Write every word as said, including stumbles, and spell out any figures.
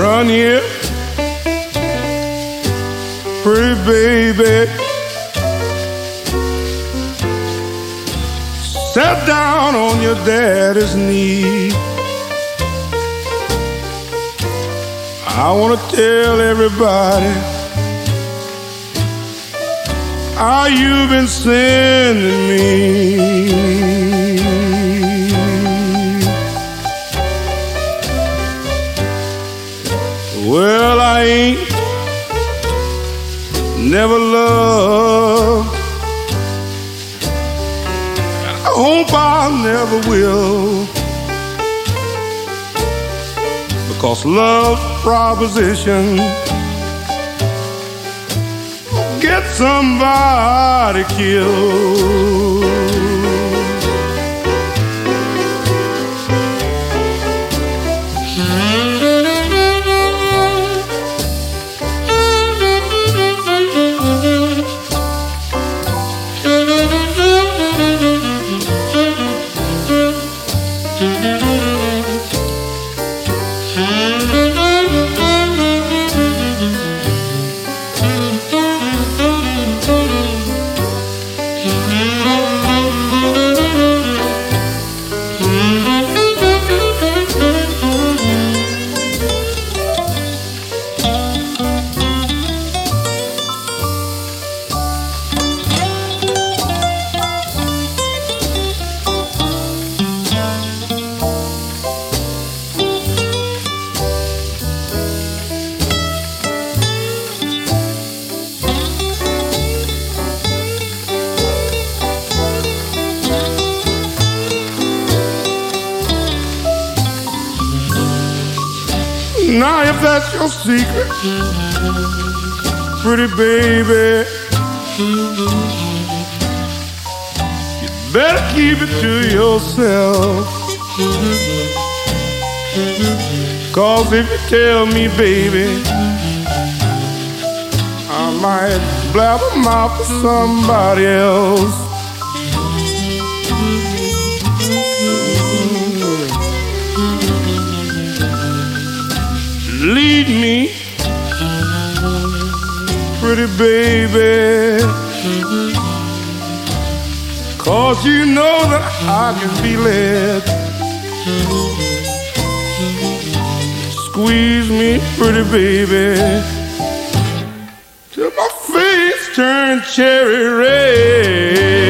Run here, pretty baby. Sit down on your daddy's knee. I want to tell everybody how you've been sending me. Well, I ain't never loved, and I hope I never will, because love's proposition get somebody killed. Now if that's your secret, pretty baby, you better keep it to yourself. 'Cause if you tell me, baby, I might blab them out for somebody else. Lead me, pretty baby, 'cause you know that I can be led. Squeeze me, pretty baby, till my face turns cherry red.